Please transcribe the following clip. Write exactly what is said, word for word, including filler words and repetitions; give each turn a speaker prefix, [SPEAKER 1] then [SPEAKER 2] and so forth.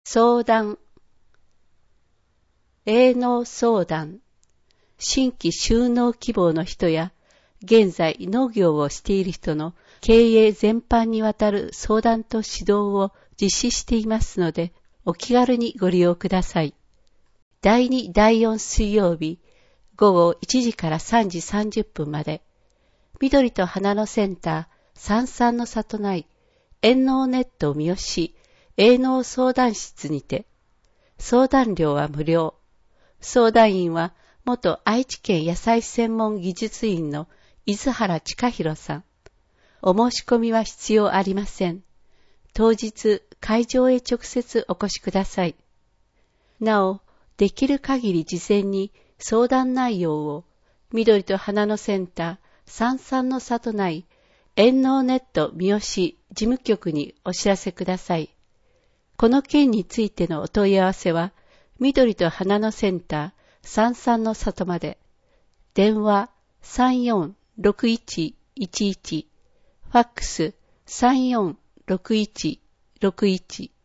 [SPEAKER 1] 相談。営農相談。新規就農希望の人や、現在農業をしている人の経営全般にわたる相談と指導を実施していますので、お気軽にご利用ください。だいに、だいよん水曜日、午後いちじからさんじさんじゅっぷんまで、緑と花のセンター、三々の里内、遠農ネット三好、営農相談室にて、相談料は無料。相談員は、元愛知県野菜専門技術員の伊豆原親弘さん。お申し込みは必要ありません。当日、会場へ直接お越しください。なお、できる限り事前に相談内容を、緑と花のセンター、三々の里内、遠農ネット三好事務局にお知らせください。この件についてのお問い合わせは、緑と花のセンター、三々の里まで。電話 さんよんろくいちいちいち、ファックス さんよんろくいちろくいち。